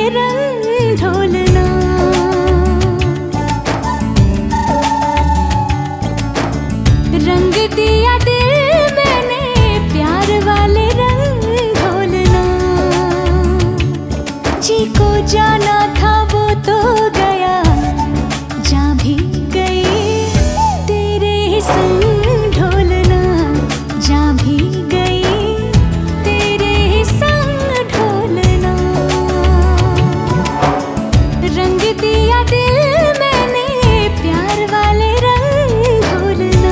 रंग ढोलना। रंग दिया दिल मैंने प्यार वाले रंग ढोलना। जी को जाना था वो तो गया, जा भी गई तेरे ही संग ढोलना। जा भी गई तेरे ही संग ढोलना। रंग दिया दिल मैंने प्यार वाले रंग ढोलना।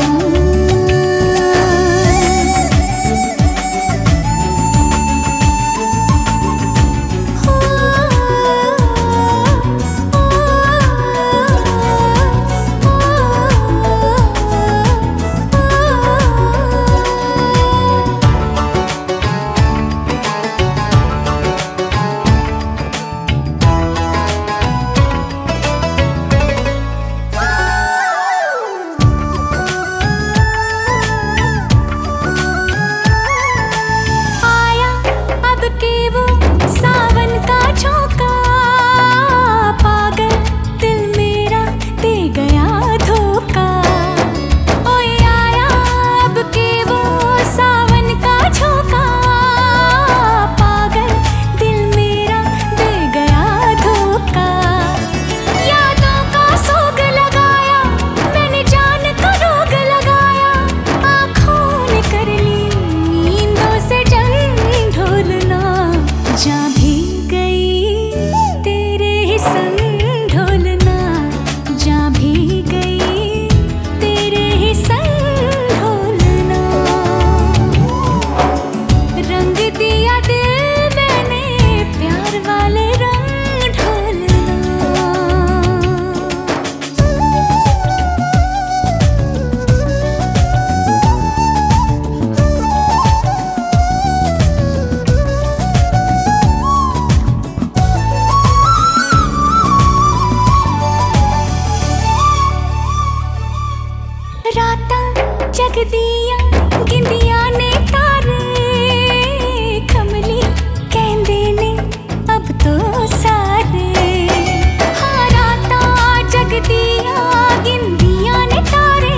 रातां जगदियां गिंदियां ने तारे, खमली कहंदे ने अब तो सारे। हाँ रातां जगदियां गिंदियां ने तारे,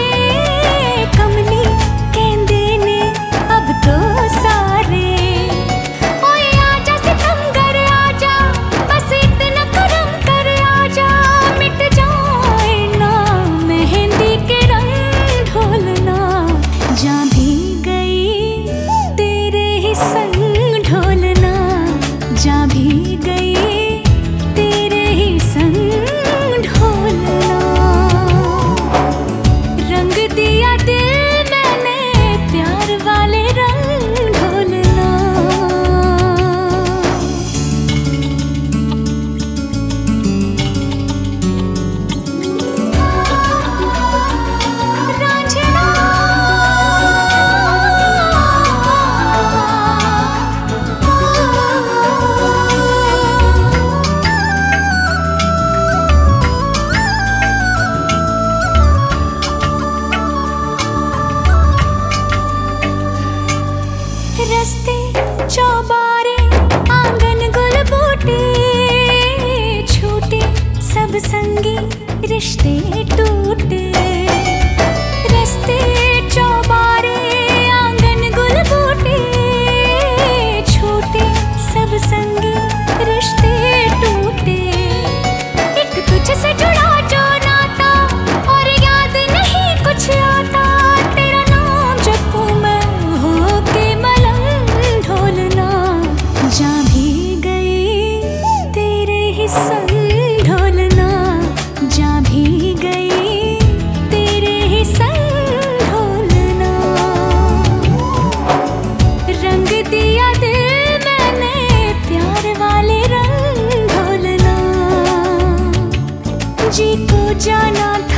कमली कहंदे ने अब तो सारे। ओए आजा सितमगर आजा, बस इतना करम कर आजा, मिट जाए ना मेहंदी के ढोलना। जा भी गई तेरे ही संग ढोलना। जा भी गई तेरे ही संग ढोलना। रंग दिया दिल मैंने प्यार वाले रंग ढोलना। रस्ते चौबारे आंगन गुल बूटे, छूटे सब संगी रिश्ते टूटे। रस्ते चौबारे आंगन गुल बूटे, छूटे सब संगी रिश्ते टूटे। एक तुझसे जुड़ा जो नाता और याद नहीं कुछ आता, तेरा नाम जपूं मैं होके मलंग ढोलना। जा भी गई तेरे ही संग ढोलना। जा भी गई तेरे ही संग ढोलना। रंग दिया दिल मैंने प्यार वाले रंग ढोलना। जी को जाना